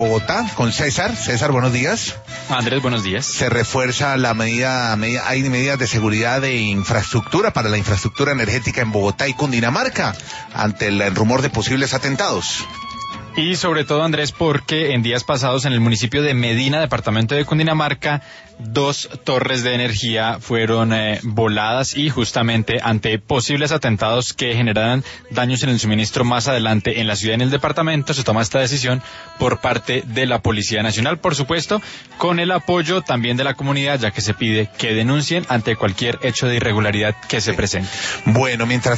Bogotá, con César. César, buenos días. Andrés, buenos días. Se refuerza hay medidas de seguridad de infraestructura para la infraestructura energética en Bogotá y Cundinamarca ante el rumor de posibles atentados. Y sobre todo, Andrés, porque en días pasados en el municipio de Medina, departamento de Cundinamarca, 2 torres de energía fueron voladas y justamente ante posibles atentados que generarán daños en el suministro más adelante en la ciudad y en el departamento, se toma esta decisión por parte de la Policía Nacional, por supuesto, con el apoyo también de la comunidad, ya que se pide que denuncien ante cualquier hecho de irregularidad que se presente. Bueno, mientras